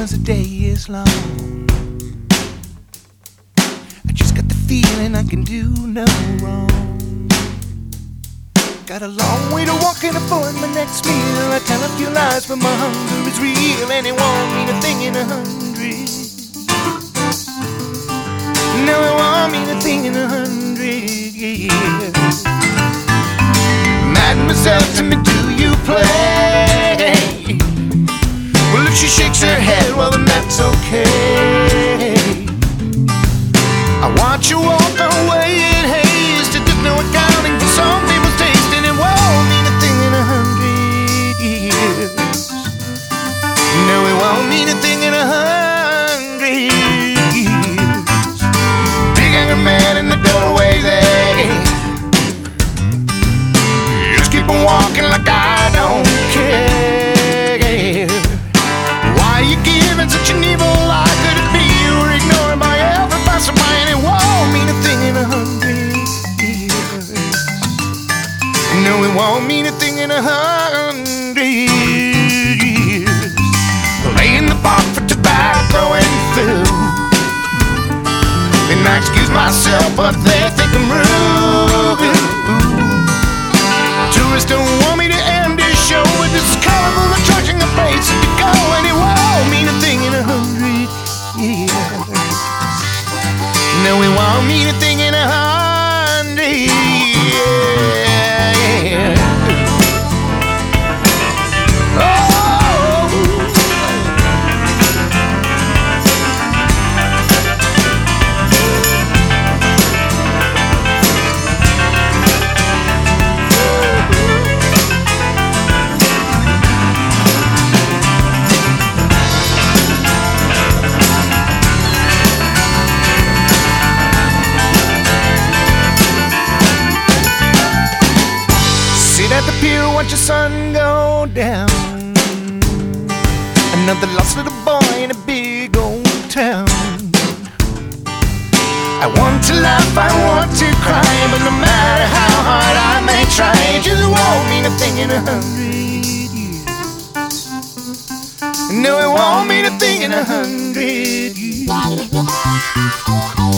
'cause the day is long. I just got the feeling I can do no wrong. Got a long way to walk and afford my next meal. I tell a few lies, but my hunger is real, and it won't mean a thing in 100. No, it won't mean a thing in 100 years. Mademoiselle, tell me, do you play? Well, if she shakes her head, well, then that's okay. I watch you walk away in haste. There's no accounting for some people's taste, and it won't mean a thing in 100 years. No, it won't mean a thing in 100 years. Big angry man in the doorway there. Just keep on walking like I don't care. Why are you giving such an evil lie? Could it be you were ignored by every passerby, and it won't mean a thing in 100 years. No, it won't mean a thing in 100 years. Lay in the park for tobacco and food. And I excuse myself, but they think I'm rude. Tourists don't want me to end this show with this colorful attraction of place to go, and it won't mean a thing in 100 years. No, it won't mean a thing in 100 years. At the pier, watch the sun go down. Another lost little boy in a big old town. I want to laugh, I want to cry, but no matter how hard I may try, it just won't mean a thing in 100 years. No, it won't mean a thing in 100 years.